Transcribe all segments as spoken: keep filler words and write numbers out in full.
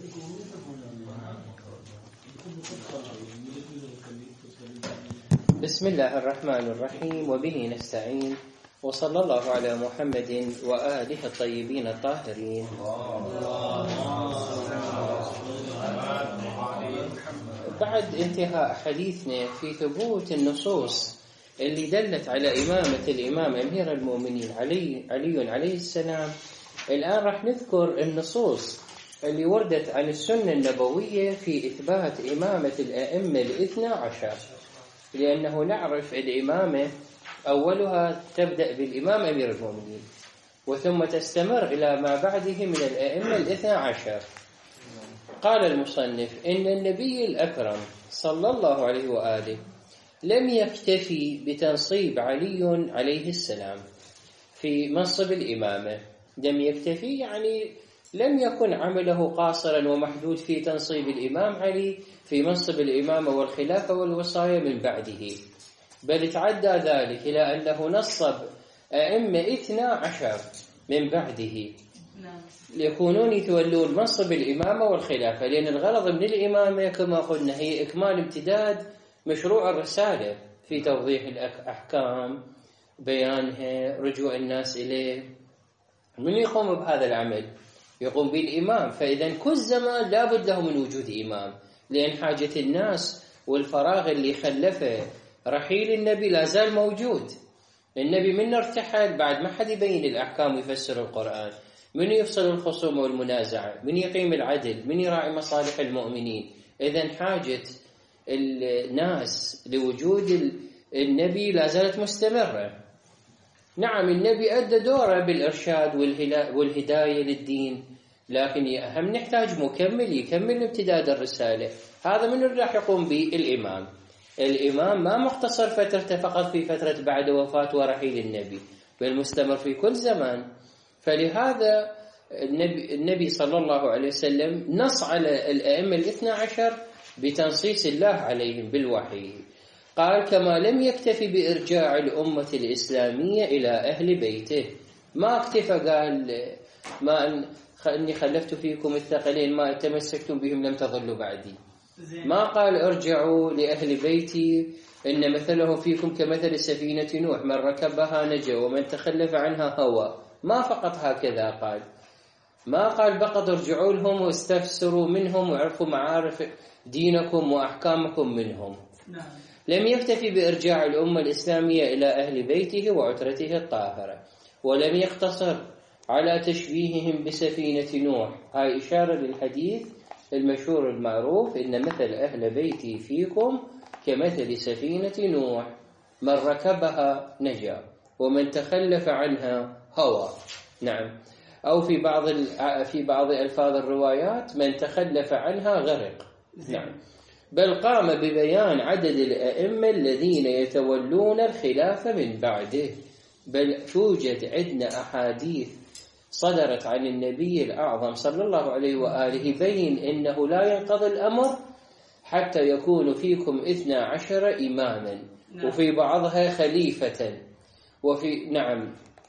بسم الله الرحمن الرحيم وبه نستعين وصلى الله على محمد وآله الطيبين الطاهرين. بعد انتهاء حديثنا في ثبوت النصوص اللي دلت على إمامة الإمام أمير المؤمنين علي علي عليه السلام، الآن راح نذكر النصوص اللي وردت عن السنة النبوية في إثبات إمامة الأئمة الاثنى عشر، لأنه نعرف الإمامة أولها تبدأ بالإمام أمير المؤمنين وثم تستمر إلى ما بعده من الأئمة الاثنى عشر. قال المصنف إن النبي الأكرم صلى الله عليه وآله لم يكتفي بتنصيب علي عليه السلام في منصب الإمامة. لم يكتفي يعني لم يكن عمله قاصرا ومحدود في تنصيب الإمام علي في منصب الإمامة والخلافة والوصاية من بعده، بل تعدى ذلك إلى أنه نصب أئمة اثنى عشر من بعده ليكونون يتولون منصب الإمامة والخلافة، لأن الغرض من الإمامة كما قلنا هي إكمال امتداد مشروع الرسالة في توضيح الأحكام، بيانها، رجوع الناس إليه. من يقوم بهذا العمل؟ يقوم بالإمام. فإذا كل زمان لابد له من وجود إمام، لأن حاجة الناس والفراغ اللي خلفه رحيل النبي لا زال موجود. النبي من ارتحل بعد ما حد يبين الأحكام ويفسر القرآن، من يفصل الخصوم والمنازعة، من يقيم العدل، من يراعي مصالح المؤمنين. إذن حاجة الناس لوجود النبي لا زالت مستمرة. نعم النبي أدى دوره بالإرشاد والهداية للدين، لكن أهم نحتاج مكمل يكمل امتداد الرسالة. هذا من اللي راح يقوم به الإمام. الإمام ما مختصر فترته فقط في فترة بعد وفاة ورحيل النبي، بل مستمر في كل زمان. فلهذا النبي, النبي صلى الله عليه وسلم نص على الأئمة الاثنى عشر بتنصيص الله عليهم بالوحي. قال كما لم يكتفي بإرجاع الأمة الإسلامية إلى أهل بيته، ما اكتفى قال ما أني خلفت فيكم الثقلين ما تمسكتم بهم لم تضلوا بعدي، ما قال ارجعوا لأهل بيتي إن مثله فيكم كمثل سفينة نوح من ركبها نجا ومن تخلف عنها هوى، ما فقط هكذا قال، ما قال فقط ارجعوا لهم واستفسروا منهم وعرفوا معارف دينكم وأحكامكم منهم. لم يكتفي بإرجاع الأمة الإسلامية إلى أهل بيته وعترته الطاهرة، ولم يقتصر على تشبيههم بسفينة نوح. هاي إشارة للحديث المشهور المعروف إن مثل أهل بيتي فيكم كمثل سفينة نوح من ركبها نجا ومن تخلف عنها هوى. نعم. أو في بعض في بعض ألفاظ الروايات من تخلف عنها غرق. نعم. بل قام ببيان عدد الأئمة الذين يتولون الخلافة من بعده. بل توجد عندنا أحاديث صدرت عن النبي الأعظم صلى الله عليه وآله بين إنه لا ينقضي الأمر حتى يكون فيكم اثنى عشر إماما، وفي بعضها خليفة، وفي نعم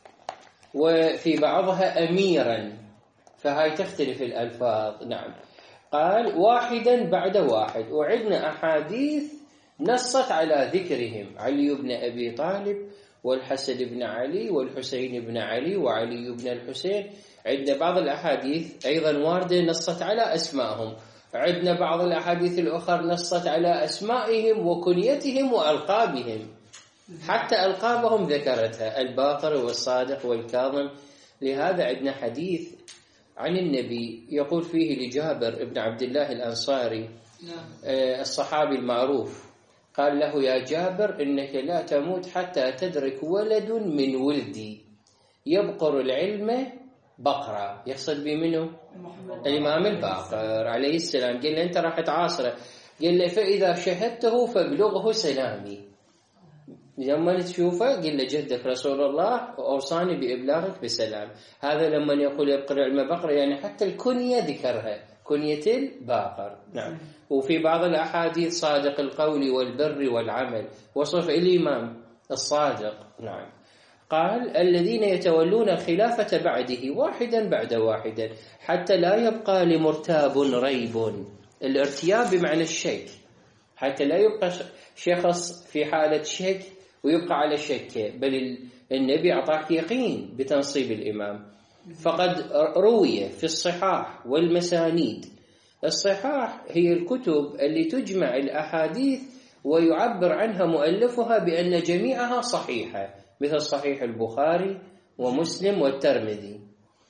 وفي بعضها أميرا، فهاي تختلف الألفاظ. نعم. قال واحدا بعد واحد، وعندنا أحاديث نصت على ذكرهم: علي بن أبي طالب والحسن بن علي والحسين بن علي وعلي بن الحسين. عندنا بعض الأحاديث أيضا واردة نصت على أسمائهم. عندنا بعض الأحاديث الأخرى نصت على أسمائهم وكنيتهم وألقابهم، حتى ألقابهم ذكرتها: الباقر والصادق والكاظم. لهذا عندنا حديث عن النبي يقول فيه لجابر بن عبد الله الأنصاري الصحابي المعروف، قال له: يا جابر إنك لا تموت حتى تدرك ولد من ولدي يبقر العلم بقرة. يقصد بمنه؟ الإمام الباقر عليه السلام. قال له: أنت راح تعاصره. قال له: فإذا شهدته فابلغه سلامي. لما تشوفه قل له: جدك رسول الله أوصاني بإبلاغك بسلام. هذا لما يقول يبقر العلم بقرة يعني حتى الكنية ذكرها، كنية الباقر. نعم. وفي بعض الأحاديث صادق القول والبر والعمل، وصف الإمام الصادق. نعم. قال الذين يتولون الخلافة بعده واحدا بعد واحد حتى لا يبقى لمرتاب ريب. الارتياب بمعنى الشك، حتى لا يبقى شخص في حالة شك ويبقى على شك، بل النبي أعطاك يقين بتنصيب الإمام. فقد روي في الصحاح والمسانيد. الصحاح هي الكتب اللي تجمع الأحاديث ويعبر عنها مؤلفها بأن جميعها صحيحة، مثل صحيح البخاري ومسلم والترمذي.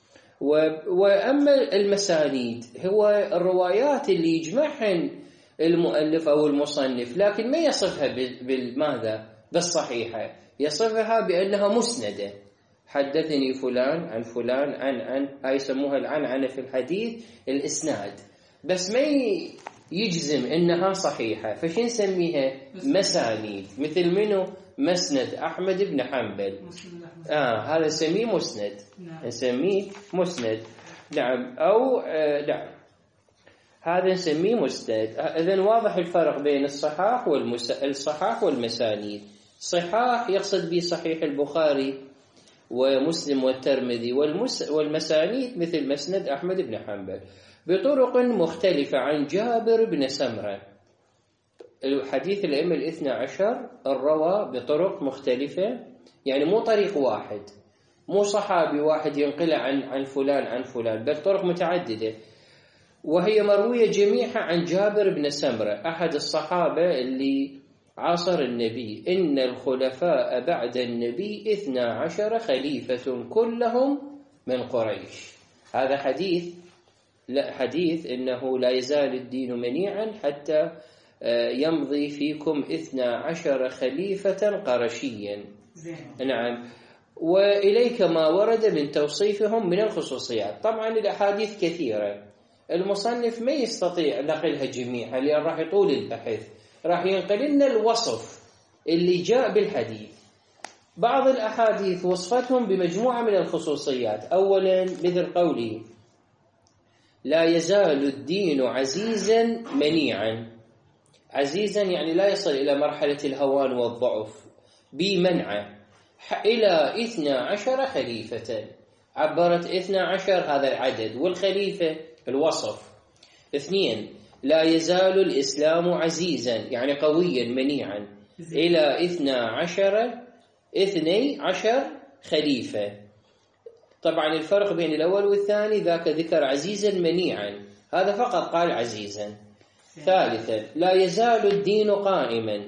وأما المسانيد هو الروايات اللي يجمعهن المؤلف أو المصنف، لكن ما يصفها بالماذا بالصحيحة، يصفها بأنها مسندة. حدثني فلان عن فلان عن عن هاي يسموها العنعنة في الحديث الإسناد، بس ما يجزم إنها صحيحة، فش نسميها مسانيد. مثل منه مسند أحمد بن حنبل، آه هذا نسميه مسند، نسميه مسند. نعم، أو آه نعم هذا نسميه مسند. إذن واضح الفرق بين الصحاح والمس... الصحاح والمسانيد. صحاح يقصد به صحيح البخاري ومسلم والترمذي، والمس... والمسانيد مثل مسند أحمد بن حنبل بطرق مختلفة عن جابر بن سمرة. الحديث الأئمة الاثنى عشر الروى بطرق مختلفة، يعني مو طريق واحد، مو صحابي واحد ينقل عن عن فلان عن فلان، بل طرق متعددة، وهي مروية جميعها عن جابر بن سمرة أحد الصحابة اللي عاصر النبي. إن الخلفاء بعد النبي اثنى عشر خليفة كلهم من قريش. هذا حديث، لا حديث إنه لا يزال الدين منيعا حتى يمضي فيكم اثنى عشر خليفة قرشيا. نعم. وإليك ما ورد من توصيفهم من الخصوصيات. طبعا الأحاديث كثيرة، المصنف ما يستطيع نقلها جميعا لأن راح يطول البحث، راح ينقل لنا الوصف اللي جاء بالحديث. بعض الأحاديث وصفتهم بمجموعة من الخصوصيات. أولا مثل قوله لا يزال الدين عزيزا منيعا. عزيزا يعني لا يصل إلى مرحلة الهوان والضعف، بمنعه إلى اثنى عشر خليفة. عبرت اثنى عشر هذا العدد، والخليفة الوصف. اثنين لا يزال الإسلام عزيزا يعني قويا منيعا إلى اثنى عشر اثني عشر خليفة. طبعا الفرق بين الأول والثاني، ذاك ذكر عزيزا منيعا، هذا فقط قال عزيزا. ثالثا لا يزال الدين قائما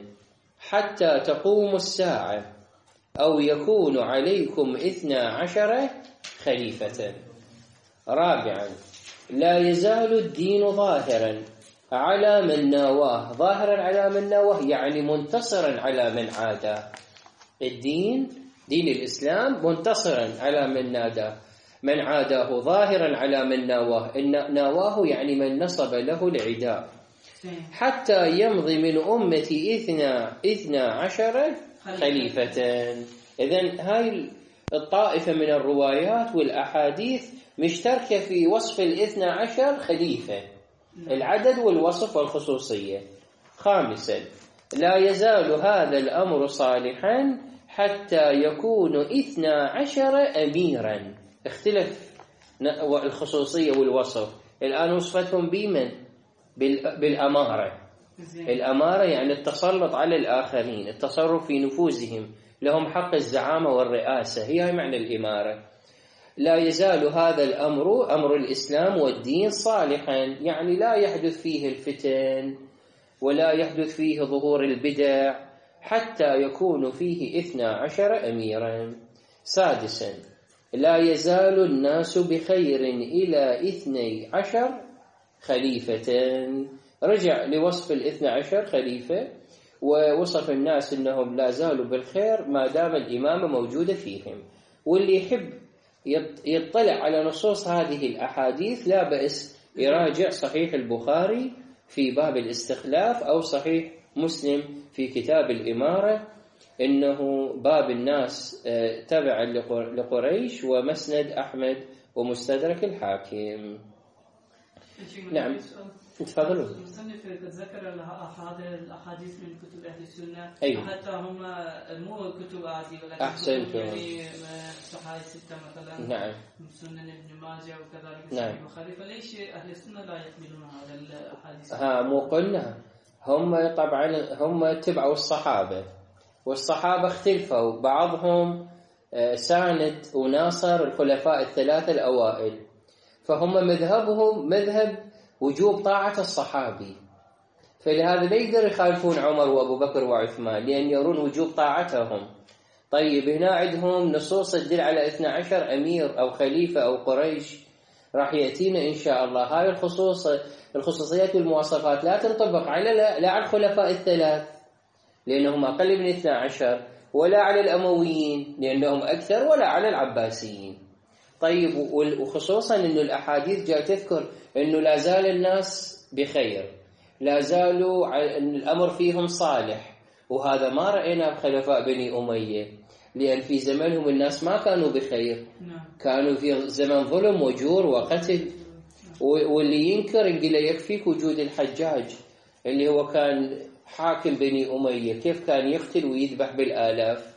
حتى تقوم الساعة أو يكون عليكم اثنى عشر خليفة. رابعا لا يزال الدين ظاهرا على من ناواه. ظاهرا على من ناواه يعني منتصرا على من عاداه. الدين دين الإسلام منتصرا على من ناداه من عاداه، ظاهرا على من ناواه. إن ناواه يعني من نصب له العداء. حتى يمضي من أمتي إثنى إثنى عشر خليفة. إذن هاي الطائفة من الروايات والأحاديث مشتركة في وصف الاثنى عشر خليفة، العدد والوصف والخصوصية. خامسا لا يزال هذا الأمر صالحا حتى يكون اثنى عشر أميرا. اختلف الخصوصية والوصف. الآن وصفتهم بمن؟ بالأمارة. الأمارة يعني التسلط على الآخرين، التصرف في نفوذهم، لهم حق الزعامة والرئاسة، هي معنى الإمارة. لا يزال هذا الأمر أمر الإسلام والدين صالحا، يعني لا يحدث فيه الفتن ولا يحدث فيه ظهور البدع حتى يكون فيه اثنى عشر أميرا. سادسا لا يزال الناس بخير إلى اثني عشر خليفة. رجع لوصف الاثنى عشر خليفة ووصف الناس أنهم لا زالوا بالخير ما دام الإمامة موجودة فيهم. واللي يحب يطلع على نصوص هذه الأحاديث لا بأس يراجع صحيح البخاري في باب الاستخلاف أو صحيح مسلم في كتاب الإمارة، إنه باب الناس تبع لقريش، ومسند أحمد ومستدرك الحاكم. نعم تفضلوا. المصنف ذكر هذه الأحاديث من كتب أهل السنة. أيوه. حتى هم مو كتب عادية ولكن أحسنتم. يعني صحاح الستة مثلا. نعم. سنن ابن ماجه وكذلك نعم. البخاري. فليش أهل السنة لا يقبلون هذا الأحاديث؟ ها مو قلنا هم طبعا هم تبعوا الصحابة، والصحابة اختلفوا، بعضهم ساند وناصر الخلفاء الثلاثة الأوائل، فهم مذهبهم مذهب وجوب طاعة الصحابي، فلهذا لا يقدر يخالفون عمر وأبو بكر وعثمان لأن يرون وجوب طاعتهم. طيب هنا عندهم نصوص تدل على اثني عشر أمير أو خليفة أو قريش، راح يأتينا إن شاء الله. هاي الخصوص الخصوصيات والمواصفات لا تنطبق على لا على الخلفاء الثلاث لأنهم أقل من اثني عشر، ولا على الأمويين لأنهم أكثر، ولا على العباسيين. طيب وخصوصا أنه الأحاديث جاء تذكر أنه لا زال الناس بخير، لا زالوا أن الأمر فيهم صالح، وهذا ما رأينا بخلفاء بني أمية، لأن في زمنهم الناس ما كانوا بخير، كانوا في زمن ظلم وجور وقتل. واللي ينكر يقول يكفيك وجود الحجاج اللي هو كان حاكم بني أمية، كيف كان يقتل ويذبح بالآلاف.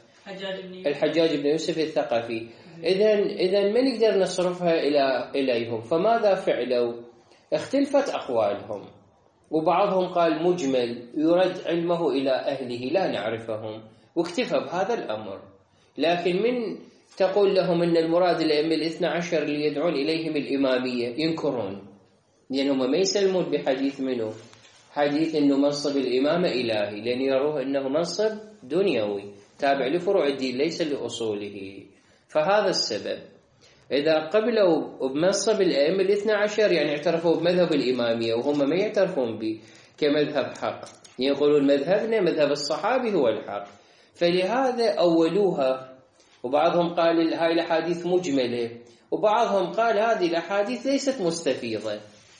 الحجاج بن يوسف الثقفي. إذن إذن ما نقدر نصرفها إلى إليهم، فماذا فعلوا؟ اختلفت أقوالهم، وبعضهم قال مجمل يرد علمه إلى أهله لا نعرفهم، واكتفى بهذا الأمر. لكن من تقول لهم أن المراد الأئمة الاثنى عشر اللي يدعون إليهم الإمامية ينكرون، لأنهم ما يسلمون بحديث منه، حديث أنه منصب الإمامة إلهي، لأن يروه أنه منصب دنيوي تابع لفروع الدين ليس لأصوله. فهذا السبب إذا قبلوا بمنصب الأئمة الاثنى عشر يعني اعترفوا بمذهب الإمامية، وهم ما يعترفون به كمذهب حق، يقولون مذهبنا مذهب الصحابي هو الحق، فلهذا أولوها. وبعضهم قال هاي الأحاديث مجملة، وبعضهم قال هذه الأحاديث ليست مستفيضة،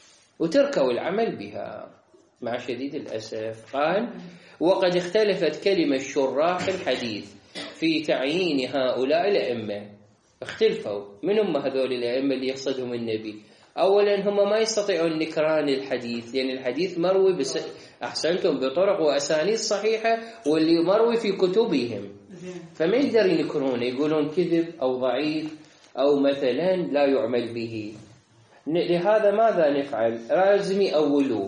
وتركوا العمل بها مع شديد الأسف. قال وقد اختلفت كلمة شراح الحديث في تعيين هؤلاء الأئمة. اختلفوا من هم هذول الأئمة اللي يقصدهم النبي؟ أولا هم ما يستطيعون نكران الحديث، لأن الحديث مروي بس أحسنتم بطرق وأسانيد صحيحة، واللي مروي في كتبهم، فما يقدر ينكرونه، يقولون كذب أو ضعيف أو مثلا لا يعمل به. لهذا ماذا نفعل؟ لازم أولوه.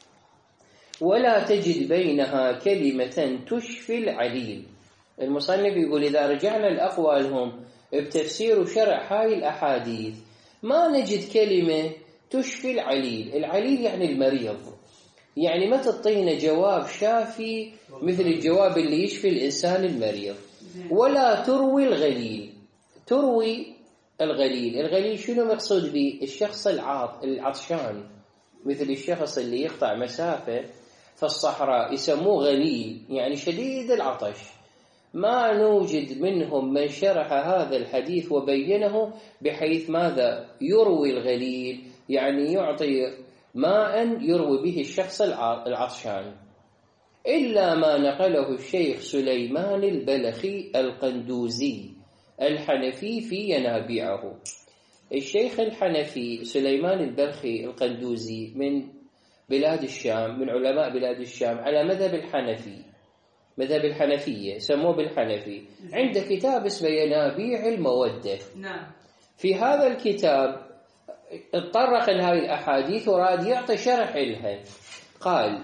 ولا تجد بينها كلمة تشفي العليل. المصنف يقول إذا رجعنا لأقوالهم بتفسير وشرح هاي الأحاديث ما نجد كلمة تشفي العليل. العليل يعني المريض، يعني ما تعطينا جواب شافي مثل الجواب اللي يشفي الإنسان المريض. ولا تروي الغليل. تروي الغليل، الغليل شنو مقصود به؟ الشخص العاط العطشان، مثل الشخص اللي يقطع مسافة في الصحراء يسموه غليل، يعني شديد العطش. ما نوجد منهم من شرح هذا الحديث وبينه بحيث ماذا يروي الغليل، يعني يعطي ماء يروي به الشخص العطشان، إلا ما نقله الشيخ سليمان البلخي القندوزي الحنفي في ينابيعه. الشيخ الحنفي سليمان البلخي القندوزي من بلاد الشام، من علماء بلاد الشام على مذهب الحنفي، مذهب الحنفية سموه بالحنفي. عنده كتاب اسمه ينابيع المودة. نعم. في هذا الكتاب اتطرق لهذه الأحاديث وراد يعطي شرح لها. قال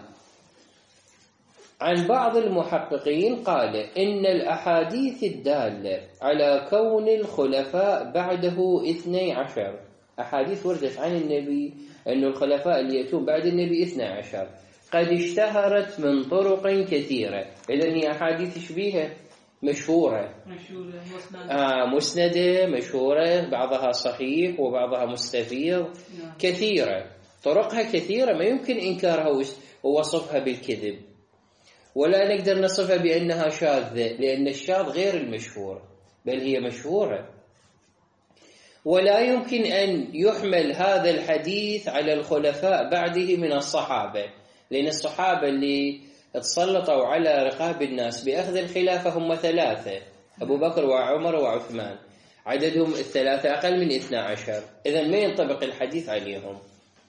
عن بعض المحققين قال إن الأحاديث الدالة على كون الخلفاء بعده اثني عشر، أحاديث وردت عن النبي أن الخلفاء اللي يأتون بعد النبي اثني عشر قد اشتهرت من طرق كثيرة. إذن هي أحاديث شبيهة مشهورة، مشهورة مسندة. آه مسندة مشهورة، بعضها صحيح وبعضها مستفيض. نعم. كثيرة، طرقها كثيرة، ما يمكن إنكارها ووصفها بالكذب، ولا نقدر نصفها بأنها شاذة، لأن الشاذ غير المشهور، بل هي مشهورة. ولا يمكن أن يحمل هذا الحديث على الخلفاء بعده من الصحابة، لأن الصحابة اللي تسلطوا على رقاب الناس بأخذ الخلافة هم ثلاثة، أبو بكر وعمر وعثمان، عددهم الثلاثة أقل من اثنى عشر، إذن ما ينطبق الحديث عليهم.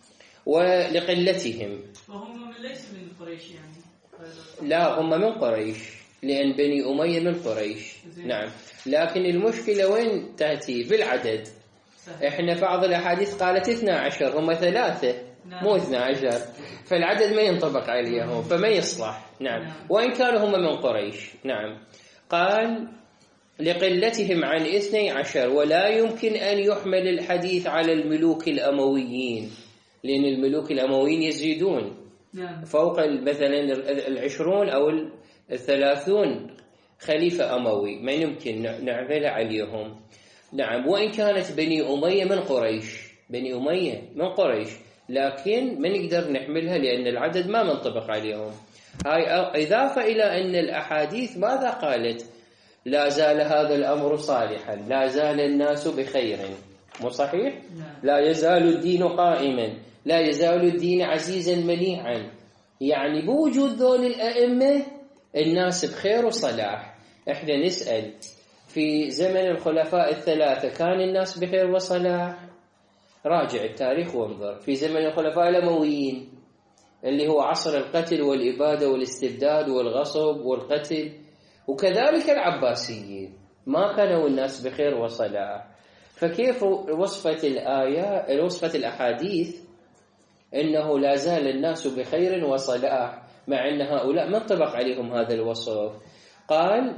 ولقلتهم. وهم من ليس من قريش يعني؟ لا، هم من قريش، لأن بني أمية من قريش. نعم، لكن المشكلة وين تأتي؟ بالعدد. إحنا في بعض الأحاديث قالت اثنا عشر، هم ثلاثة مو اثنا عشر، فالعدد ما ينطبق عليهم فما يصلح. نعم، وإن كانوا هم من قريش. نعم، قال لقلتهم عن اثني عشر، ولا يمكن أن يحمل الحديث على الملوك الأمويين، لأن الملوك الأمويين يزيدون فوق مثلا العشرون أو الثلاثون خليفة أموي، ما يمكن نعمل عليهم. نعم، وإن كانت بني أمية من قريش، بني أمية من قريش، لكن ما نقدر نحملها لأن العدد ما منطبق عليهم. هاي إضافة إلى أن الأحاديث ماذا قالت؟ لا زال هذا الأمر صالحا، لا زال الناس بخير، مو صحيح؟ لا يزال الدين قائما، لا يزال الدين عزيزا منيعا. يعني بوجود ذول الأئمة الناس بخير وصلاح. احنا نسأل في زمن الخلفاء الثلاثة كان الناس بخير وصلاح؟ راجع التاريخ وانظر. في زمن الخلفاء الأمويين اللي هو عصر القتل والإبادة والاستبداد والغصب والقتل، وكذلك العباسيين ما كانوا الناس بخير وصلاح. فكيف وصفت الآية وصفت الأحاديث إنه لا زال الناس بخير وصلاح مع أن هؤلاء ما انطبق عليهم هذا الوصف؟ قال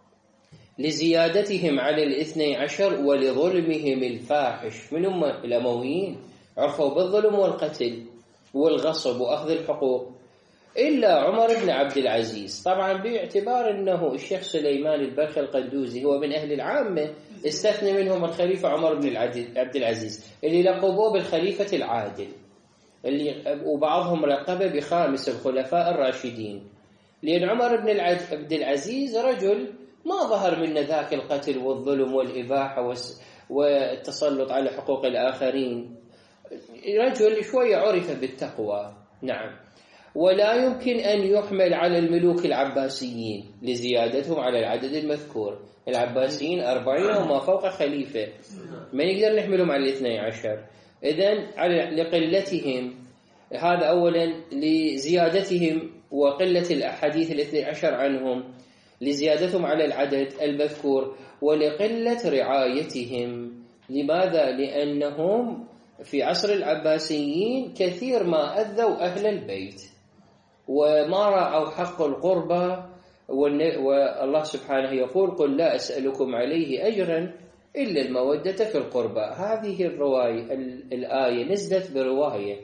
لزيادتهم على الاثني عشر ولظلمهم الفاحش. من هم الأمويين؟ عرفوا بالظلم والقتل والغصب وأخذ الحقوق، إلا عمر بن عبد العزيز. طبعا باعتبار أنه الشيخ سليمان البلخي القندوزي هو من أهل العامة، استثنى منهم الخليفة عمر بن عبد العزيز اللي لقبوه بالخليفة العادل، اللي وبعضهم لقبه بخامس الخلفاء الراشدين، لأن عمر بن عبد العزيز رجل ما ظهر منه ذاك القتل والظلم والإباحة والتسلط على حقوق الآخرين، رجل شوية عرف بالتقوى. نعم، ولا يمكن أن يحمل على الملوك العباسيين لزيادتهم على العدد المذكور. العباسيين أربعين وما فوق خليفة، ما نقدر نحملهم على الاثني عشر. إذن لقلتهم، هذا أولا لزيادتهم وقلة الأحاديث الاثني عشر عنهم، لزيادتهم على العدد المذكور، ولقلة رعايتهم. لماذا؟ لأنهم في عصر العباسيين كثير ما أذوا أهل البيت وما رأوا حق القربى، والله سبحانه يقول قل لا أسألكم عليه أجرا إلا المودة في القربى. هذه الرواية الآية نزلت برواية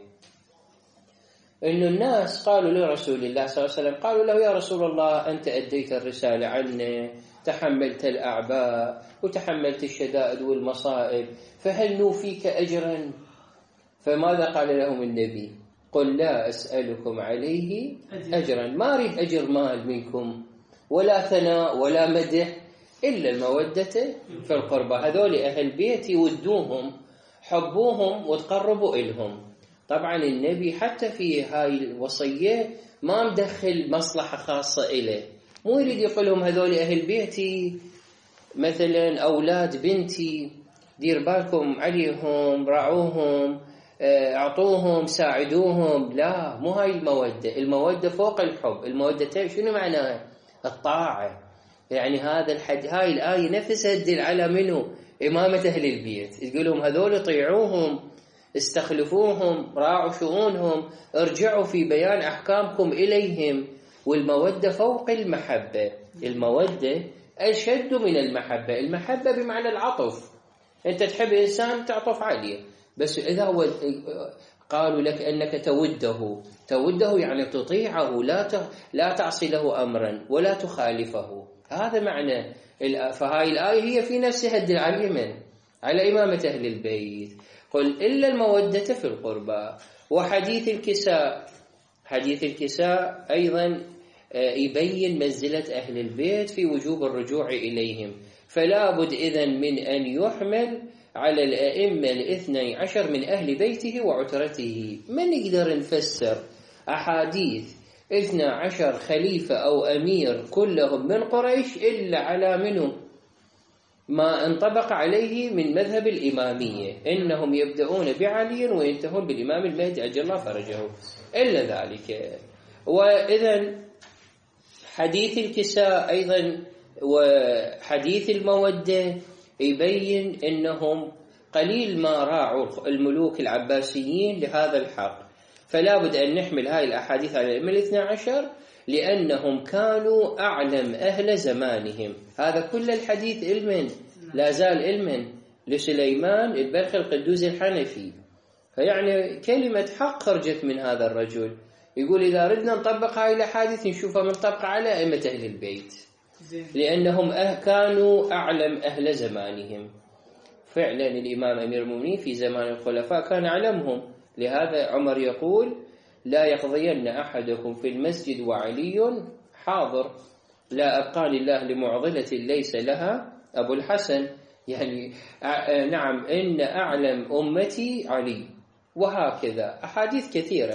إن الناس قالوا لرسول الله صلى الله عليه وسلم، قالوا له يا رسول الله أنت أديت الرسالة عنا، تحملت الأعباء وتحملت الشدائد والمصائب، فهل نوفيك أجرا؟ فماذا قال لهم النبي؟ قل لا أسألكم عليه أجرا، ما أريد أجر مال منكم ولا ثناء ولا مدح إلا المودة في القربى. هذول أهل بيتي ودوهم، حبوهم وتقربوا إلهم. طبعا النبي حتى في هاي الوصية ما مدخل مصلحة خاصة إليه، مو يريد يقول لهم هذول أهل بيتي مثلا أولاد بنتي دير بالكم عليهم، رعوهم، أعطوهم، ساعدوهم. لا، مو هاي المودة. المودة فوق الحب. المودة شنو معناها؟ الطاعة. يعني هذا الحد هاي الآية نفسها تدل على منه إمامة أهل البيت، تقول لهم هذول طيعوهم، استخلفوهم، راعوا شؤونهم، ارجعوا في بيان أحكامكم إليهم. والمودة فوق المحبة. المودة أشد من المحبة. المحبة بمعنى العطف، أنت تحب إنسان تعطف عليه، بس إذا هو قالوا لك أنك توده، توده يعني تطيعه، لا لا تعصي له أمرا ولا تخالفه. هذا معنى. فهاي الآية هي في نفسها تدل على من؟ على إمامة أهل البيت. قل إلا المودة في القربى. وحديث الكساء، حديث الكساء أيضا يبين منزلة أهل البيت في وجوب الرجوع إليهم. فلا بد إذن من أن يحمل على الأئمة الاثني عشر من أهل بيته وعترته. ما نقدر نفسر أحاديث اثنى عشر خليفة أو أمير كلهم من قريش إلا على منه؟ ما انطبق عليه من مذهب الإمامية، إنهم يبدأون بعلي وينتهون بالإمام المهدي عجل الله فرجه إلا ذلك. وإذا حديث الكساء أيضا وحديث المودة يبين أنهم قليل ما راعوا الملوك العباسيين لهذا الحق، فلا بد أن نحمل هاي الأحاديث على الأئمة الاثنى عشر لأنهم كانوا أعلم أهل زمانهم. هذا كل الحديث علما لا زال علما لسليمان البلخي القدوسي الحنفي. فيعني كلمة حق خرجت من هذا الرجل، يقول إذا ردنا نطبق هاي الأحاديث نشوفها منطبقة على أئمة أهل البيت لأنهم أه كانوا أعلم أهل زمانهم. فعلا الإمام أمير المؤمنين في زمان الخلفاء كان أعلمهم، لهذا عمر يقول لا يقضين أحدكم في المسجد وعلي حاضر لا أبقى لله لمعضلة ليس لها أبو الحسن، يعني نعم إن أعلم أمتي علي. وهكذا أحاديث كثيرة.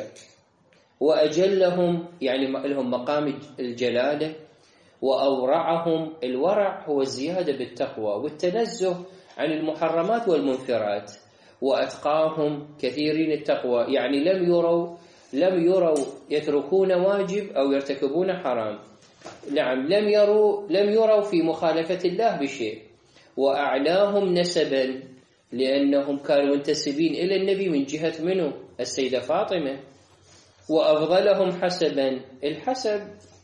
وأجلهم يعني لهم مقام الجلالة، وأورعهم. الورع هو الزيادة بالتقوى والتنزه عن المحرمات والمنكرات. وأتقاهم كثيرين التقوى، يعني لم يروا لم يروا يتركون واجب أو يرتكبون حرام. نعم لم يروا لم يروا في مخالفة الله بشيء. وأعلاهم نسبا لأنهم كانوا منتسبين إلى النبي من جهة منه السيدة فاطمة. وأفضلهم حسبا. الحسب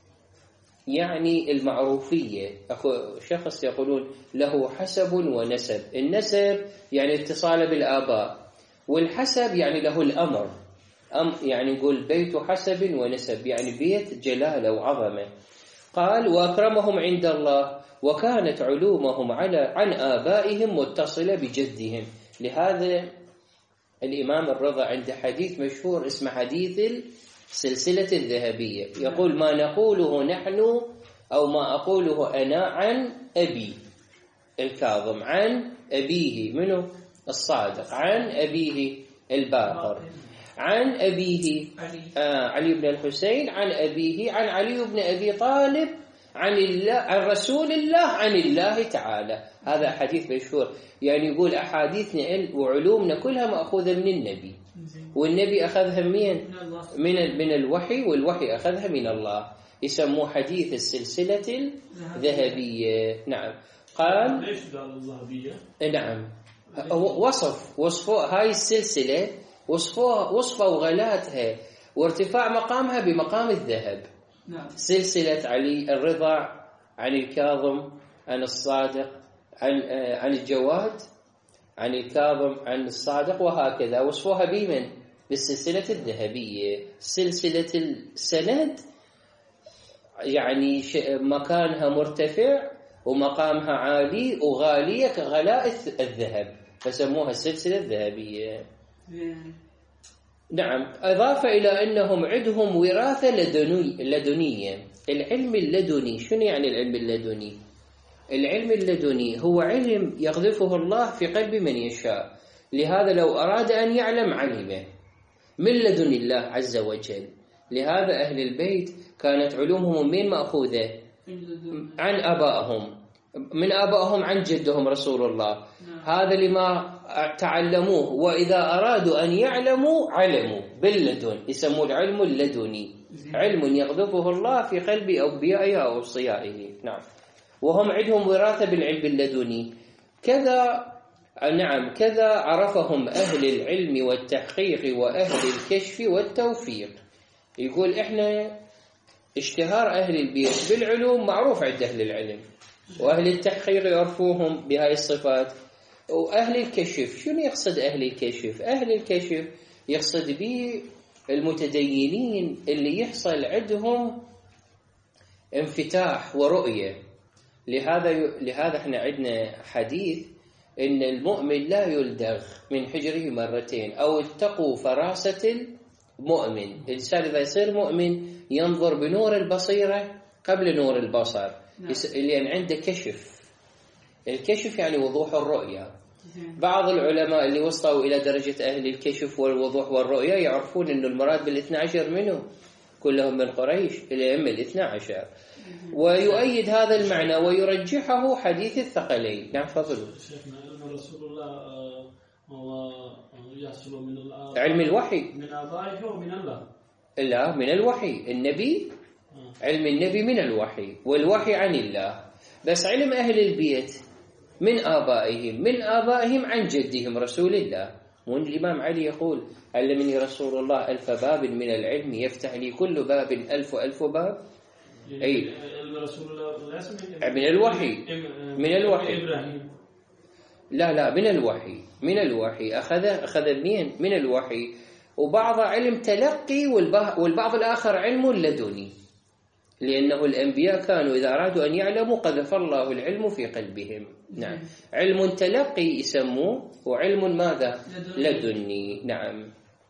يعني المعروفية، شخص يقولون له حسب ونسب. النسب يعني اتصال بالآباء، والحسب يعني له الأمر، أم يعني نقول بيت حسب ونسب يعني بيت جلالة وعظمة. قال وأكرمهم عند الله وكانت علومهم على عن آبائهم متصلة بجدهم. لهذا الإمام الرضا عند حديث مشهور اسمه حديث السلسلة الذهبية، يقول ما نقوله نحن أو ما أقوله أنا عن أبي الكاظم عن أبيه منه الصادق عن أبيه الباقر عن أبيه آه علي بن الحسين عن أبيه عن علي بن أبي طالب عن الله عن رسول الله عن الله تعالى. هذا حديث مشهور، يعني يقول أحاديثنا وعلومنا كلها مأخوذة من النبي، والنبي أخذها من من من الوحي، والوحي أخذها من الله. يسموه حديث السلسلة الذهبية. نعم. قال ليش قال الذهبية؟ نعم وصف وصفوا هاي السلسلة، وصفوها وصفوا غلاتها وارتفاع مقامها بمقام الذهب. نعم. سلسلة علي الرضا عن الكاظم عن الصادق عن عن الجواد عن الكاظم عن الصادق، وهكذا وصفوها بمن؟ بالسلسلة الذهبية. سلسلة السند يعني مكانها مرتفع ومقامها عالي وغالية كغلاء الذهب، فسموها السلسلة الذهبية. نعم. أضاف إلى أنهم عندهم وراثة لدني لدنية. العلم اللدني شنو يعني العلم اللدني؟ العلم اللدني هو علم يقذفه الله في قلب من يشاء، لهذا لو أراد أن يعلم علمه من لدن الله عز وجل. لهذا أهل البيت كانت علومهم من مأخوذة عن آبائهم، من آبائهم عن جدهم رسول الله. هذا لما تعلموه، وإذا أرادوا أن يعلموا علموا باللدن، يسموه العلم اللدني، علم يقذفه الله في قلب أنبيائه أو أوصيائه. نعم. وهم عندهم وراثة بالعلم اللدني. كذا نعم كذا عرفهم أهل العلم والتحقيق وأهل الكشف والتوفيق. يقول إحنا اشتهار أهل البيت بالعلوم معروف عند أهل العلم، وأهل التحقيق يعرفوهم بهاي الصفات. وأهل الكشف شنو يقصد أهل الكشف؟ أهل الكشف يقصد به المتدينين اللي يحصل عندهم انفتاح ورؤية. لهذا لهذا احنا عندنا حديث إن المؤمن لا يلدغ من حجره مرتين، أو اتقوا فراسة المؤمن. الإنسان إذا يصير مؤمن ينظر بنور البصيرة قبل نور البصر، لأن عنده كشف. الكشف يعني وضوح الرؤية. بعض العلماء اللي وصلوا إلى درجة أهل الكشف والوضوح والرؤية يعرفون أن المراد بالاثنى عشر منه كلهم من قريش الأئمة الاثنى عشر. ويؤيد هذا المعنى ويرجحه حديث الثقلين. نعم تفضلوا. شيخنا رسول الله هو يحصل من الله علم الوحي من آبائه ومن الله. لا، من الوحي. النبي علم النبي من الوحي، والوحي عن الله. بس علم أهل البيت من آبائهم، من آبائهم عن جدهم رسول الله. وإن الإمام علي يقول علمني رسول الله ألف باب من العلم يفتح لي كل باب ألف ألف باب. أي رسول الله من الوحي، من الوحي. لا لا من الوحي، من الوحي. أخذ أخذ منين؟ من الوحي. وبعض علم تلقي والبعض الآخر علم لدني، لأنه الأنبياء كانوا إذا أرادوا أن يعلموا قذف الله العلم في قلبهم. نعم، علم تلقي يسموه، وعلم ماذا؟ لدني. نعم.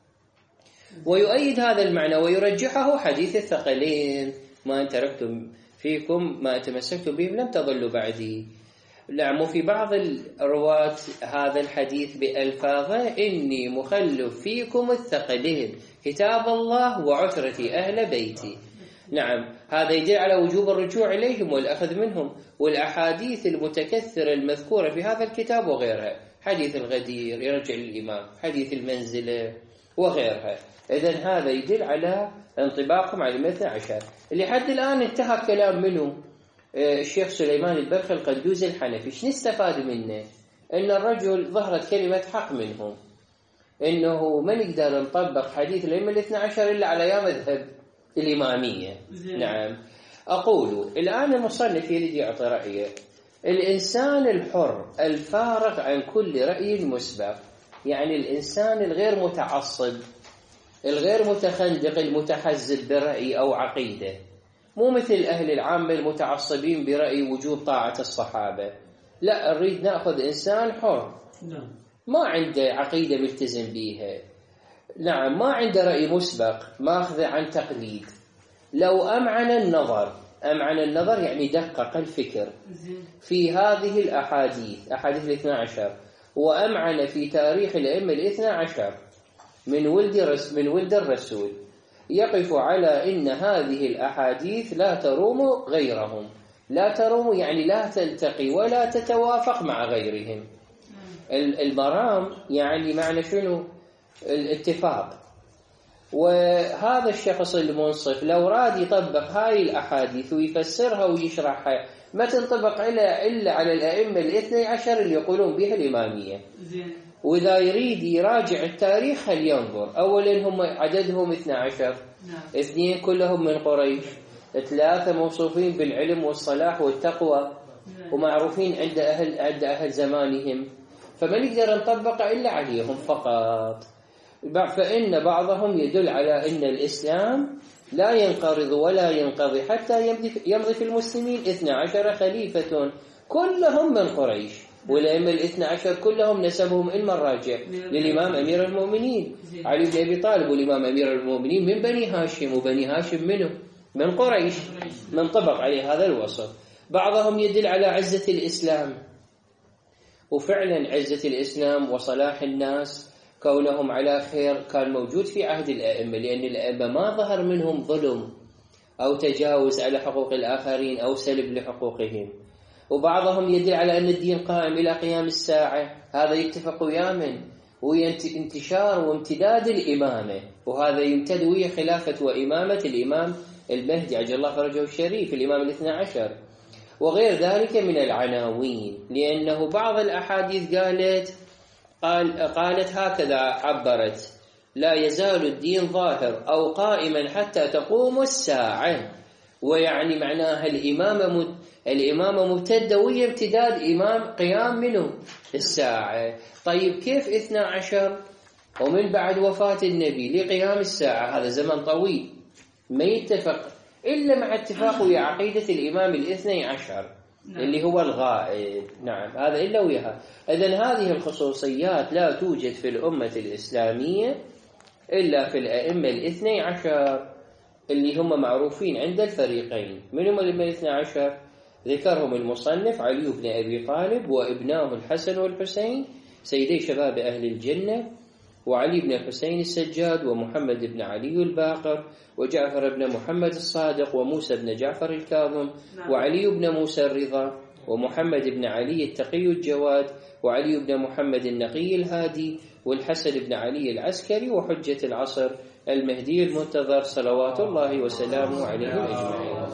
ويؤيد هذا المعنى ويرجحه حديث الثقلين: ما أن تركتم فيكم ما تمسكتم بهم لم تضلوا بعدي. نعم. وفي بعض الرواة هذا الحديث بألفاظه: إني مخلف فيكم الثقلين كتاب الله وعترتي أهل بيتي. نعم، هذا يدل على وجوب الرجوع إليهم والأخذ منهم، والأحاديث المتكثرة المذكورة في هذا الكتاب وغيرها، حديث الغدير يرجع للإمام، حديث المنزلة وغيرها. إذن هذا يدل على انطباقهم على الاثنى عشر. اللي حد الآن انتهى كلام منه الشيخ سليمان البرخي القندوزي الحنفي. شو نستفاد منه؟ إن الرجل ظهرت كلمة حق منهم، إنه ما نقدر نطبق حديث الأئمة الاثنى عشر إلا على يا مذهب الإمامية. نعم. أقول الآن المصنف يريد يعطي رأيه: الإنسان الحر الفارغ عن كل رأي مسبق، يعني الإنسان الغير متعصب، الغير متخندق، المتحزب برأي أو عقيدة، مو مثل أهل العامة المتعصبين برأي وجوب طاعة الصحابة. لا، نريد نأخذ إنسان حر ما عنده عقيدة ملتزم بيها، نعم، ما عنده رأي مسبق، ماخذ عن تقليد. لو أمعن النظر، أمعن النظر يعني دقق الفكر في هذه الأحاديث، أحاديث الاثنى عشر، وأمعن في تاريخ الأئمة الاثنى عشر من ولد رس من ولد الرسول، يقف على إن هذه الأحاديث لا تروم غيرهم. لا تروم يعني لا تلتقي ولا تتوافق مع غيرهم. المرام يعني معنى شنو؟ الاتفاق. وهذا الشخص المنصف لو راد يطبق هاي الأحاديث ويفسرها ويشرحها ما تنطبق إلا إلا على الأئمة الاثني عشر اللي يقولون بها الإمامية. وإذا يريد يراجع التاريخ هل ينظر: أولا هم عددهم اثنى عشر، اثنين كلهم من قريش، ثلاثة موصوفين بالعلم والصلاح والتقوى ومعروفين عند أهل عند أهل زمانهم، فما نقدر نطبق إلا عليهم فقط. فإن بعضهم يدل على أن الإسلام لا ينقرض ولا ينقضي حتى يمضي في المسلمين اثنى عشر خليفة كلهم من قريش، والأئمة الاثنى عشر كلهم نسبهم إلما الراجع للإمام أمير المؤمنين علي بن أبي طالب، والإمام أمير المؤمنين من بني هاشم، وبني هاشم منه من قريش، من طبق عليه هذا الوصف. بعضهم يدل على عزة الإسلام، وفعلا عزة الإسلام وصلاح الناس كونهم على خير كان موجود في عهد الأئمة، لأن الأئمة ما ظهر منهم ظلم أو تجاوز على حقوق الآخرين أو سلب لحقوقهم. وبعضهم يدل على أن الدين قائم إلى قيام الساعة، هذا يتفق ويامن وانتشار وامتداد الإمامة، وهذا يمتد ويا خلافة وإمامة الإمام المهدي عجل الله فرجه الشريف الإمام الاثنى عشر، وغير ذلك من العناوين. لأنه بعض الأحاديث قالت قال قالت هكذا عبرت: لا يزال الدين ظاهر أو قائما حتى تقوم الساعة، ويعني معناها الإمامة الإمامة ممتدة ويا امتداد إمام قيام منه الساعة. طيب كيف اثنى عشر ومن بعد وفاة النبي لقيام الساعة؟ هذا زمن طويل ما يتفق إلا مع اتفاقه ويا عقيدة الإمام الاثني عشر اللي هو الغائب. نعم، هذا إلا وياها. إذن هذه الخصوصيات لا توجد في الأمة الإسلامية إلا في الأئمة الاثني عشر اللي هم معروفين عند الفريقين. من هم الأئمة الاثني عشر؟ ذكرهم المصنف: علي بن أبي طالب وابناه الحسن والحسين سيدي شباب أهل الجنة، وعلي بن الحسين السجاد ومحمد بن علي الباقر وجعفر بن محمد الصادق وموسى بن جعفر الكاظم وعلي بن موسى الرضا ومحمد بن علي التقي الجواد وعلي بن محمد النقي الهادي والحسن بن علي العسكري وحجة العصر المهدي المنتظر صلوات الله وسلامه عليه أجمعين.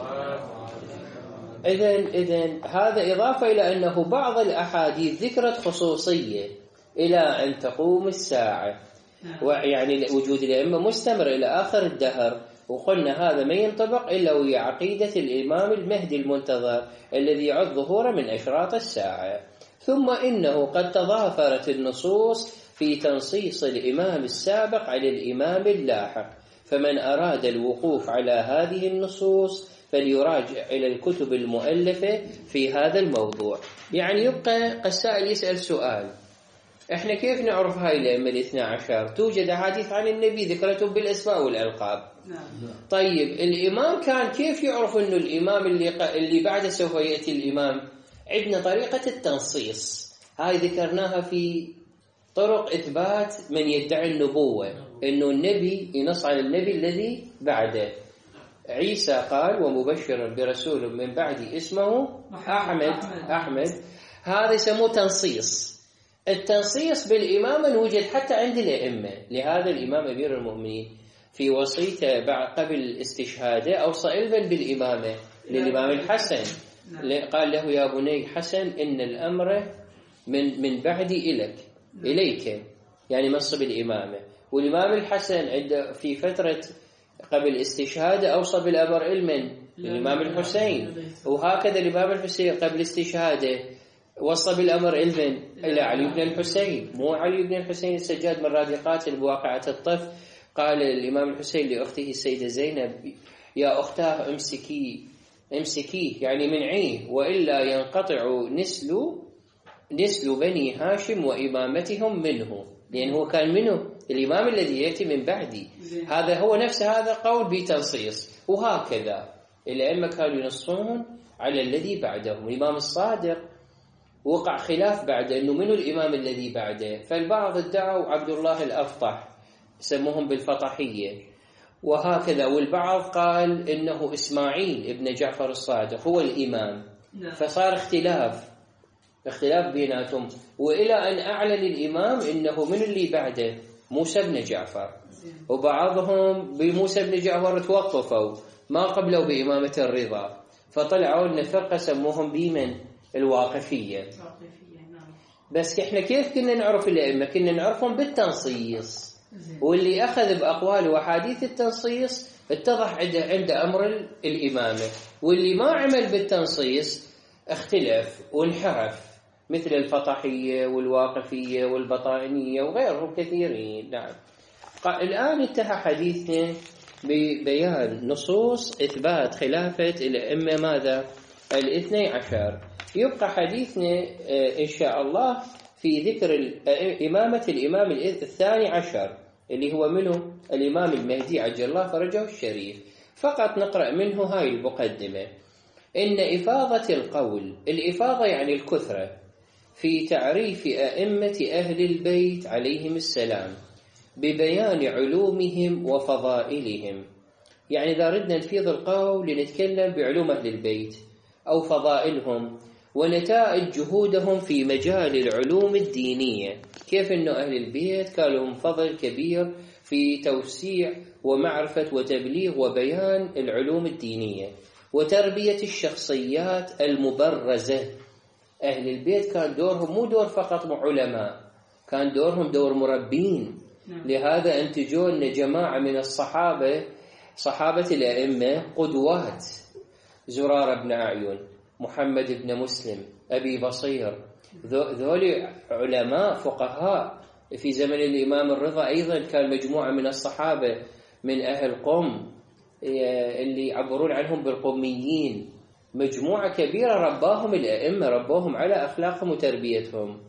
إذن إذن هذا إضافة إلى أنه بعض الأحاديث ذكرت خصوصية إلى أن تقوم الساعة، ويعني وجود الأئمة مستمر إلى آخر الدهر، وقلنا هذا ما ينطبق إلا ويا عقيدة الإمام المهدي المنتظر الذي يعد ظهوره من أشراط الساعة. ثم إنه قد تضافرت النصوص في تنصيص الإمام السابق على الإمام اللاحق، فمن أراد الوقوف على هذه النصوص فليراجع إلى الكتب المؤلفة في هذا الموضوع. يعني يبقى السائل يسأل سؤال: إحنا كيف نعرف هاي الأئمة الاثنى عشر؟ توجد أحاديث عن النبي ذكرتهم بالأسماء والألقاب. طيب الإمام كان كيف يعرف إنه الإمام اللي اللي بعده سوف يأتي الإمام؟ عندنا طريقة التنصيص، هاي ذكرناها في طرق إثبات من يدعي النبوة، إنه النبي ينص على النبي الذي بعده. عيسى قال: ومبشر برسول من بعدي اسمه أحمد. أحمد هذا يسموه تنصيص. التنصيص بالإمامة نوجد حتى عند الأئمة. لهذا الإمام أمير المؤمنين في وصيته بعد قبل استشهاده أوصى إلبا بالإمامة للإمام الحسن، قال له: يا بني حسن إن الأمر من من بعدي إليك إليك يعني منصب الإمامة. والإمام الحسن عند في فترة قبل استشهاده أوصى بالأمر علما للإمام الحسين، وهكذا الإمام الحسين قبل استشهاده وصى بالأمر علما إلى علي بن الحسين. مو علي بن الحسين السجاد من رادقات بواقعة الطف قال الإمام الحسين لأخته السيدة زينب: يا أختاه امسكي امسكيه يعني منعيه، وإلا ينقطع نسل نسل بني هاشم وإمامتهم منه، لأنه هو كان منه الإمام الذي يأتي من بعدي. هذا هو نفس هذا قول بتنصيص. وهكذا الأئمة كانوا ينصون على الذي بعدهم. الإمام الصادق وقع خلاف بعده إنه منه الإمام الذي بعده، فالبعض ادعوا عبد الله الأفطح سموهم بالفطحية، وهكذا، والبعض قال إنه إسماعيل ابن جعفر الصادق هو الإمام. فصار اختلاف اختلاف بيناتهم، وإلى أن أعلن الإمام إنه من اللي بعده موسى بن جعفر، وبعضهم بموسى بن جعفر توقفوا ما قبلوا بإمامة الرضا، فطلعوا لنا فرقة سموهم بيمن الواقفية. بس إحنا كيف كنا نعرف الأئمة؟ كنا نعرفهم بالتنصيص، واللي أخذ بأقوال وحديث التنصيص اتضح عنده عند أمر الإمامة، واللي ما عمل بالتنصيص اختلف وانحرف، مثل الفطحية والواقفية والبطائنية وغيرهم كثيرين. نعم. الآن انتهى حديثنا ببيان نصوص إثبات خلافة الأئمة ماذا؟ الاثني عشر. يبقى حديثنا إن شاء الله في ذكر إمامة الإمام الثاني عشر اللي هو منه الإمام المهدي عجل الله فرجه الشريف. فقط نقرأ منه هاي المقدمة: إن إفاضة القول، الإفاضة يعني الكثرة، في تعريف أئمة أهل البيت عليهم السلام ببيان علومهم وفضائلهم. يعني إذا ردنا نفيض القول لنتكلم بعلوم أهل البيت أو فضائلهم ونتائج جهودهم في مجال العلوم الدينية، كيف أن أهل البيت كان لهم فضل كبير في توسيع ومعرفة وتبليغ وبيان العلوم الدينية وتربية الشخصيات المبرزة. أهل البيت كان دورهم مو دور فقط علماء، كان دورهم دور مربين. لهذا انتجوا لنا جماعة من الصحابة، صحابة الأئمة قدوات: زرار بن أعين، محمد بن مسلم، أبي بصير، ذولي علماء فقهاء. في زمن الإمام الرضا أيضا كان مجموعة من الصحابة من أهل قم اللي يعبرون عنهم بالقميين، مجموعة كبيرة رباهم الأئمة، رباهم على أخلاقهم وتربيتهم.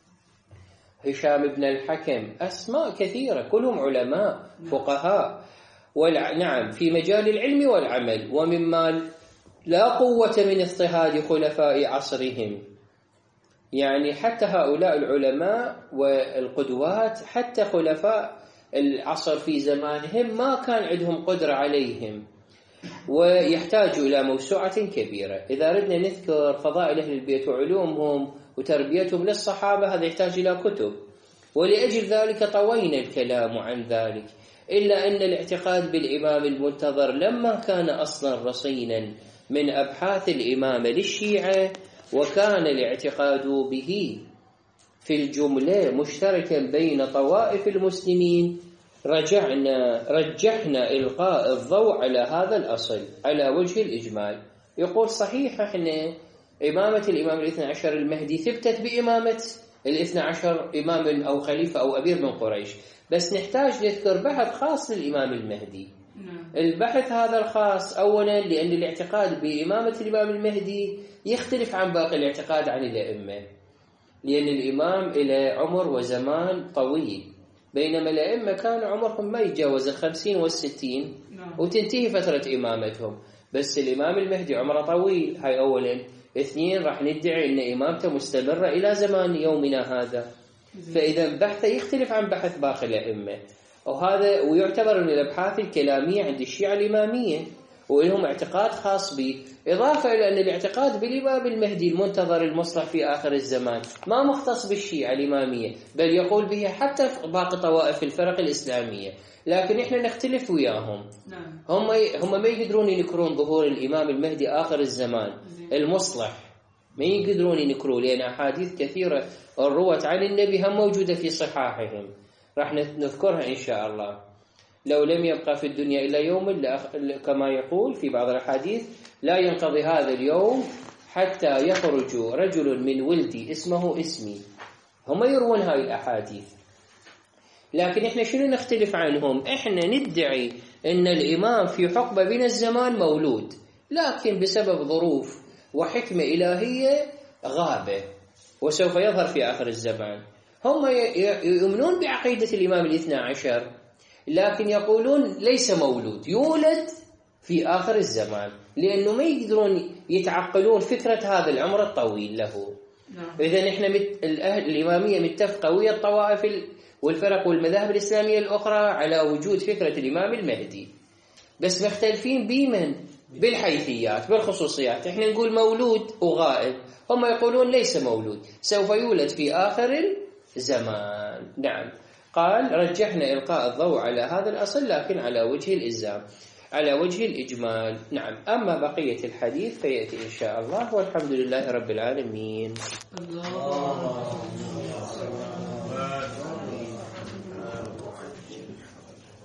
هشام بن الحكم، أسماء كثيرة كلهم علماء فقهاء، نعم، في مجال العلم والعمل، ومما لا قوة من اضطهاد خلفاء عصرهم. يعني حتى هؤلاء العلماء والقدوات حتى خلفاء العصر في زمانهم ما كان عندهم قدرة عليهم، ويحتاجوا إلى موسوعة كبيرة. إذا أردنا نذكر فضائل أهل البيت وعلومهم وتربيتهم للصحابة هذا يحتاج إلى كتب، ولأجل ذلك طوينا الكلام عن ذلك. إلا أن الاعتقاد بالإمام المنتظر لما كان أصلا رصينا من أبحاث الإمامة للشيعة، وكان الاعتقاد به في الجملة مشتركا بين طوائف المسلمين، رجعنا رجحنا إلقاء الضوء على هذا الأصل على وجه الإجمال. يقول صحيح احنا إمامة الإمام الاثنى عشر المهدي ثبتت بإمامة الاثنى عشر إمام أو خليفة أو أمير من قريش، بس نحتاج نذكر بحث خاص للإمام المهدي. البحث هذا الخاص أولا لأن الاعتقاد بإمامة الإمام المهدي يختلف عن باقي الاعتقاد عن الأئمة، لأن الإمام له عمر وزمان طويل، بينما الأئمة كان عمرهم ما يتجاوز الخمسين والستين وتنتهي فترة إمامتهم، بس الإمام المهدي عمره طويل. هاي أولا. اثنين، راح ندعي أن إمامته مستمرة إلى زمان يومنا هذا، فإذا بحثه يختلف عن بحث باقي الأئمة، وهذا ويعتبر من الأبحاث الكلامية عند الشيعة الإمامية ولهم اعتقاد خاص به، إضافة إلى أن الاعتقاد بالإمام المهدي المنتظر المصلح في آخر الزمان ما مختص بالشيعة الإمامية، بل يقول به حتى باقي طوائف الفرق الإسلامية، لكن إحنا نختلف وياهم. هم هم ما يقدرون ينكرون ظهور الإمام المهدي آخر الزمان المصلح، ما يقدرون ينكرون، لأن أحاديث كثيرة روت عن النبي هم موجودة في صحاحهم، راح نذكرها إن شاء الله. لو لم يبقى في الدنيا إلا يوم، كما يقول في بعض الأحاديث، لا ينقضي هذا اليوم حتى يخرج رجل من ولدي اسمه اسمي. هم يروون هاي الأحاديث، لكن إحنا شنو نختلف عنهم؟ إحنا ندعي أن الإمام في حقبة من الزمان مولود، لكن بسبب ظروف وحكمة إلهية غابة وسوف يظهر في آخر الزمان. هم يؤمنون بعقيدة الإمام الاثنى عشر، لكن يقولون ليس مولود، يولد في آخر الزمان، لأنه ما يقدرون يتعقلون فكرة هذا العمر الطويل له. إذن إحنا مت... الأهل الإمامية متفقة ويا الطوائف والفرق والمذاهب الإسلامية الأخرى على وجود فكرة الإمام المهدي، بس مختلفين بمن؟ بالحيثيات بالخصوصيات. إحنا نقول مولود وغائب، هم يقولون ليس مولود، سوف يولد في آخر الزمان. نعم. قال رجحنا إلقاء الضوء على هذا الأصل لكن على وجه الإلزام، على وجه الإجمال. نعم. أما بقية الحديث فيأتي إن شاء الله، والحمد لله رب العالمين. الله